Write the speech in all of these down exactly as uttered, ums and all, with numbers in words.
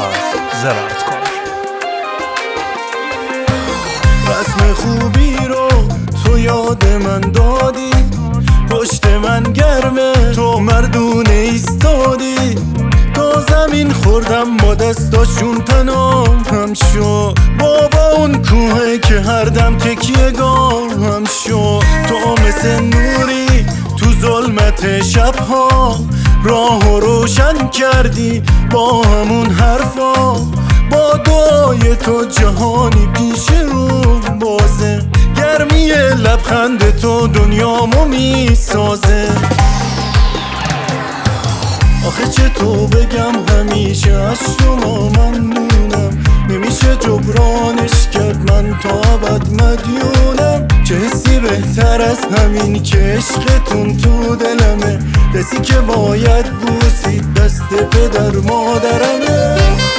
زراعت کار. رسم خوبی رو تو یاد من دادی، پشت من گرمه تو مردونه ایستادی. تا زمین خوردم با دستاشون تنام هم شد، بابا اون کوه که هر دم تکیه گام هم شد. تو مثل نوری تو ظلمت شبها راه روشن کردی با همون حرفا. با دعای تو جهانی پیش رو بازه، گرمی لبخند تو دنیامو میسازه. آخه چطور بگم همیشه از شما ممنونم، نمیشه جبرانش کرد، من تا ابد مدیونم. چه حسی بهتر از همین که عشقتون تو دلمه، دستی که باید بوسید دست پدر مادرمه.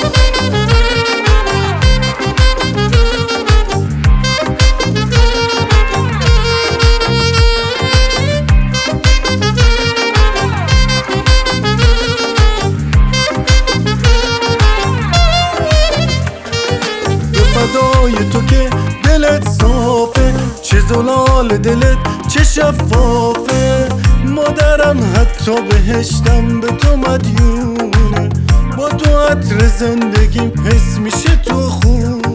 فدای تو که دلت صافه، چه زلال دلت چه شفافه. مادرم حتی بهشتم به تو مدیونه، با تو عطر زندگیم حس میشه تو خونه.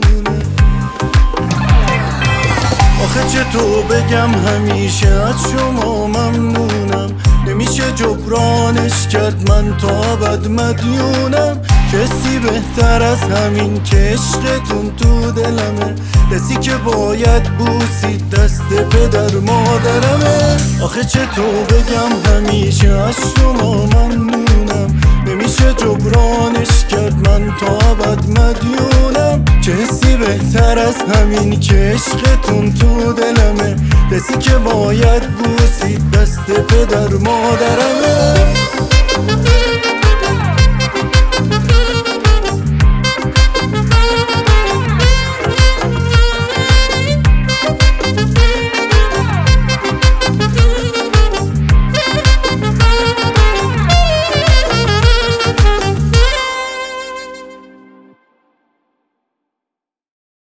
آخه چطور بگم همیشه از شما ممنونم، نمیشه جبرانش کرد، من تا ابد مدیونم. کسی بهتر از همین که عشقتون تو دلمه، دستی که باید بوسید دست پدر مادرمه. آخه چطور بگم همیشه از شما ممنونم، نمیشه جبرانش کرد، من تا ابد مدیونم. چه حسی بهتر از همین که عشقتون تو دلمه، دستی که باید بوسید دست پدر مادرمه.